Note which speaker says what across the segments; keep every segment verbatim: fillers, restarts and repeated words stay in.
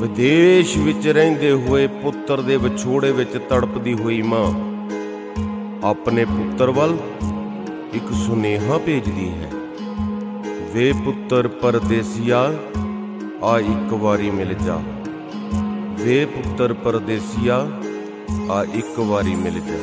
Speaker 1: विदेश विच रहिंदे हुए पुत्र दे विछोड़े विच तड़पदी हुई मां अपने पुत्र वल एक सुनेहा भेजदी है। वे पुत्र परदेसिया आ एक वारी मिल जा, वे पुत्र परदेसिया आ एक वारी मिल जा।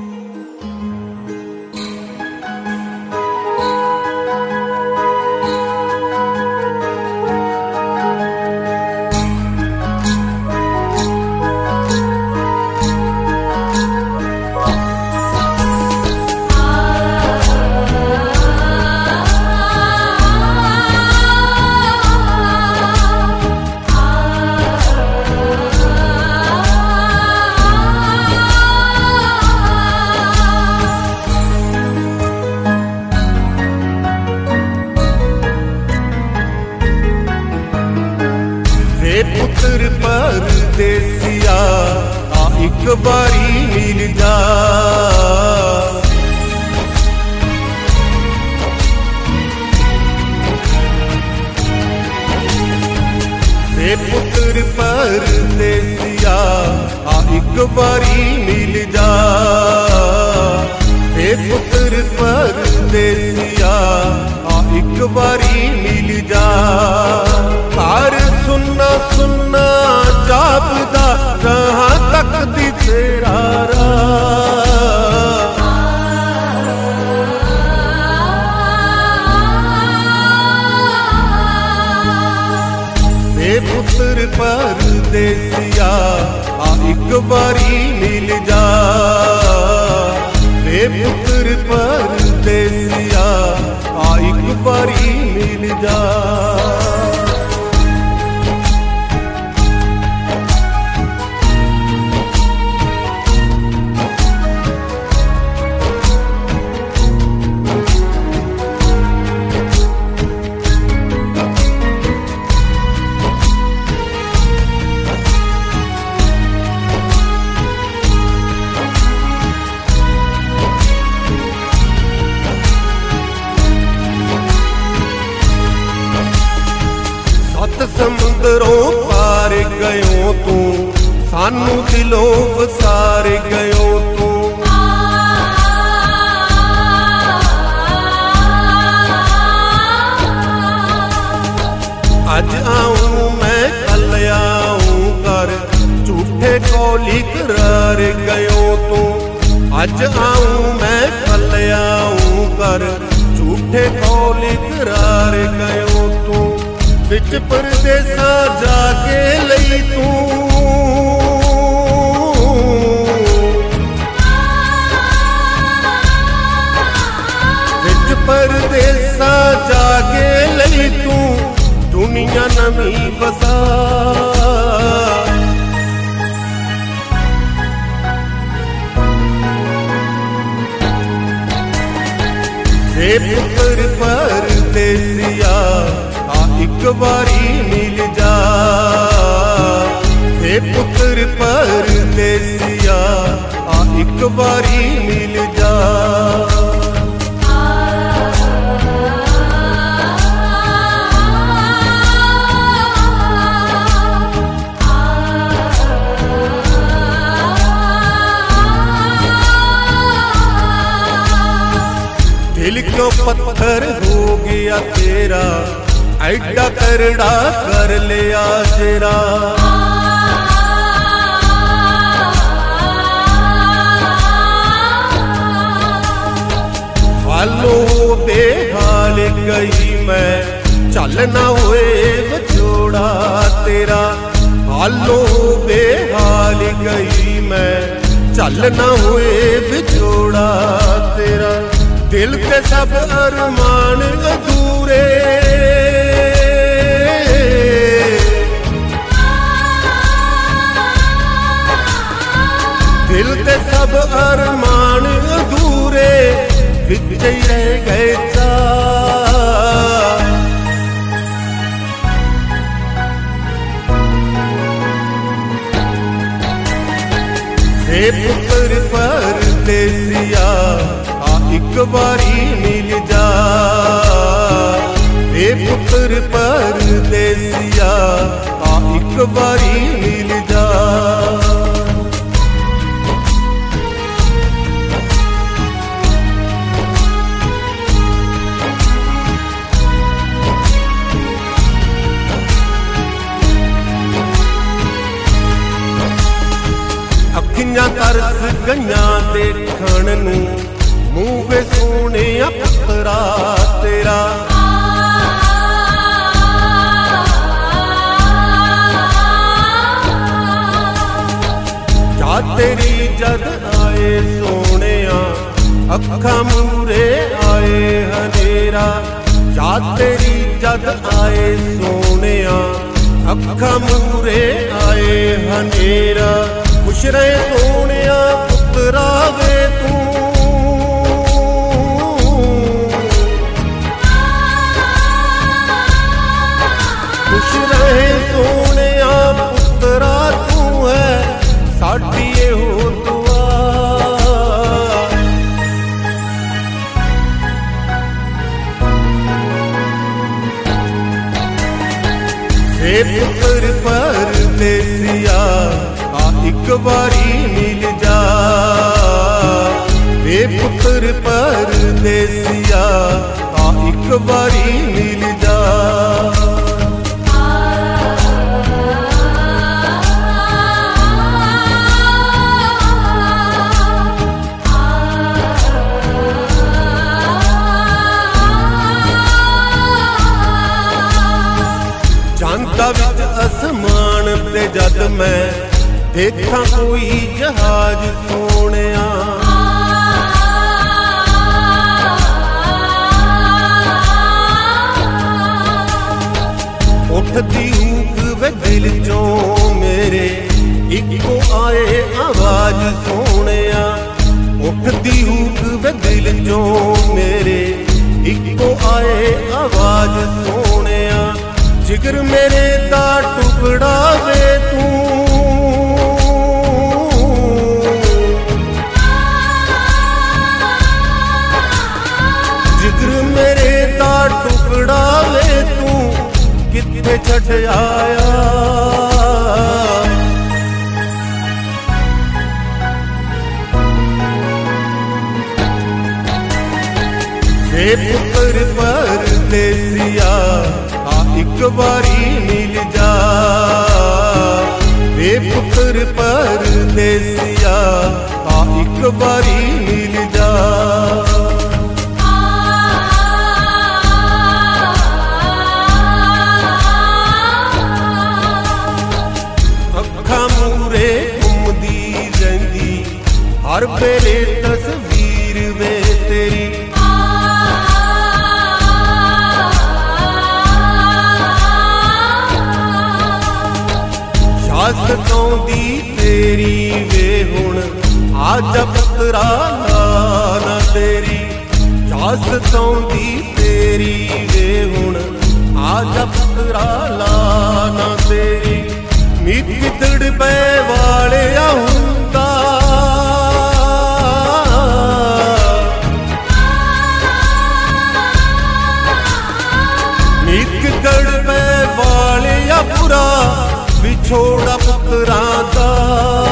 Speaker 2: पुत्र परदेसिया आ एक बारी मिल जा, वे पुत्र परदेसिया आ एक बारी मिल जा, वे पुत्र परदेसिया आ एक बारी मिल जा। कार सुनना सुनना जापदा कहाँ तक दी तेरा वे पुत्र परदेसिया आ एक बारी मिल जा, वे पुत्र परदेसिया आ एक बारी मिल जा। समुद्रों पार गयो तू, सानू दिलों वसार गयो तू। अज आऊं मैं कल आऊं कर झूठे कौली करार गयो तू। अज आऊं मैं कल आऊं कर झूठे कौली करार गयो तू। विच परदेसा जाके लई तू, विच परदेसा जाके लई तू, दुनिया नवी बसा। वे पुत्र परदेसिया एक बारी मिल जा, वे पुत्र परदेसिया आ एक बारी मिल जा। दिल क्यों पत्थर हो गया तेरा, ऐडा करड़ा कर लिया जेरा। हालो बेहाल गई मैं, चल ना हुए विछोड़ा तेरा। हालो बेहाल गई मैं, चल ना हुए विछोड़ा तेरा। दिल के सब अरमान अधूरे, दिल के सब अरमान अधूरे, विच ही रह गए चा। वे पुत्र परदेसिया आ एक बारी मिल जा, वे पुत्र परदेसिया आ एक एक बारी मिल जा। अखियां तरस गईयां देखण नूं, मूंह वे सोहणिया पुत्तरा तेरा। जा तेरी जद आए सोहणिया, अखां मूरे आए हनेरा। जा तेरी जद आए सोहणिया, अखां मूरे आए हनेरा। खुश रहे सोहणिया पुत्तरा वे तू, खुश रहे सोहणिया पुत्तरा तू है साडी एहो दुआ। वे पुत्तर परदेसिया एक बारी मिल जा। वे पुत्र परदेसिया आ एक बारी मिल जा। चांदा विच आसमान ते जद मैं देखा कोई जहाज सोहणिया। उठदी हूक वे दिल चों मेरे, इको आए आवाज सोहणिया। उठदी हूक वे दिल चों मेरे, इको आए आवाज सोहणिया। जिगर मेरे दा टुकड़ा वे तू, मेरे दा टुकड़ा वे तू किथे छड़ आया। वे पुत्र परदेसिया आ एक बारी मिल जा। वे पुत्र परदेसिया आ एक बारी मिल जा। हर वेले तस्वीर वे तेरी, शासकों दी तेरी वे हुण आजा पुत्तरा ना तेरी। शासकों दी तेरी वे हुण आजा पुत्तरा ना तेरी। मीत कितड़ पे वाले हुंदा, गड़ पे वालिया बुरा विछोड़ा पुत्तरां दा।